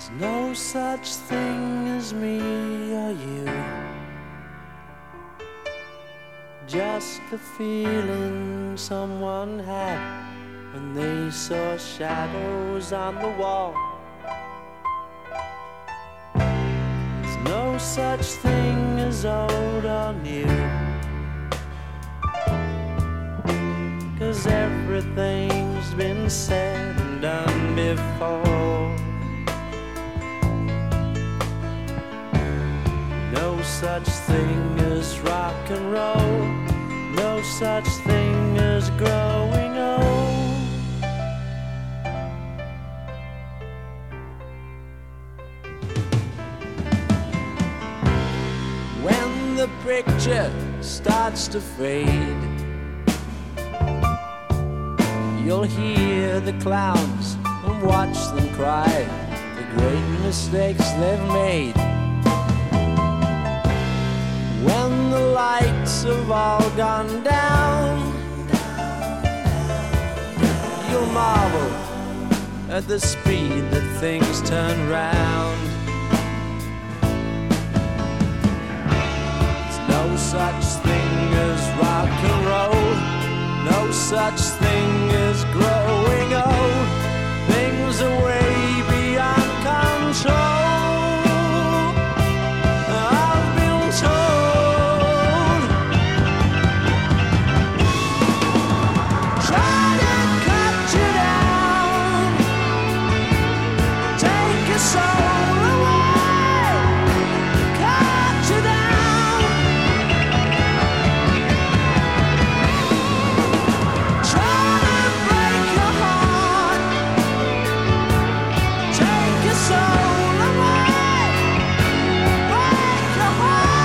No such thing as me or you, just the feeling someone had when they saw shadows on the wall. There's no such thing as old or new, 'cause everything's been said and done before. No such thing as rock and roll, no such thing as growing old. When the picture starts to fade, you'll hear the clowns and watch them cry the great mistakes they've made. When the lights have all gone down, you'll marvel at the speed that things turn round. There's no such thing as rock and roll, no such thing as growing old. Things are way beyond control. I've been told. Try to cut you down, take your soul away, cut you down. Try to break your heart, take your soul away, break your heart.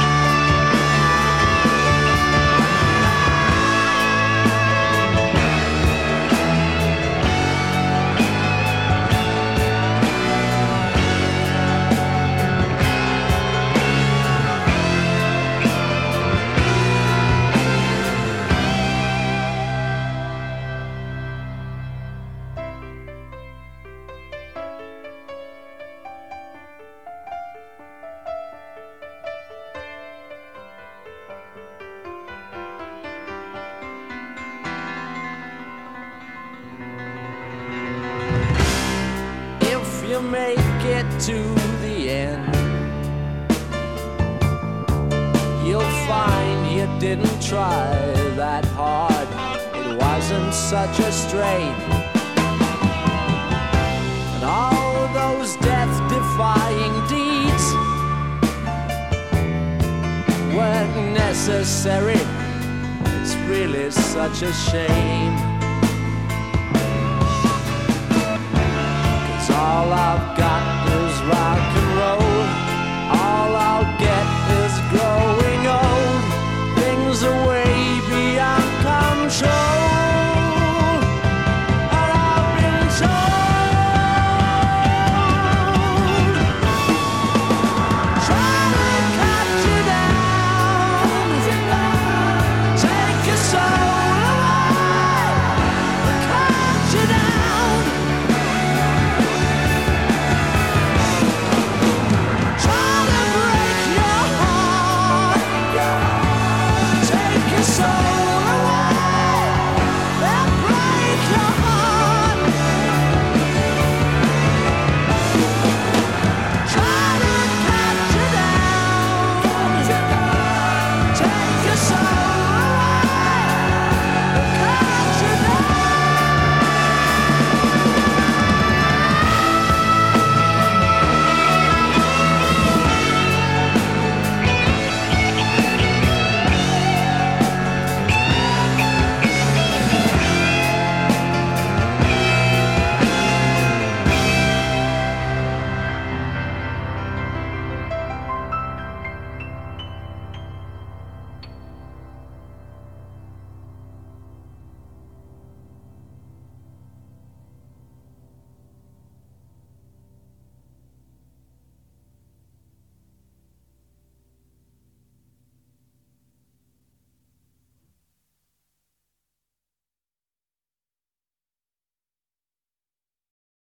If you make it to the end, you'll find you didn't try that hard. It wasn't such a strain. And all those death-defying deeds weren't necessary. It's really such a shame. 'Cause all I've got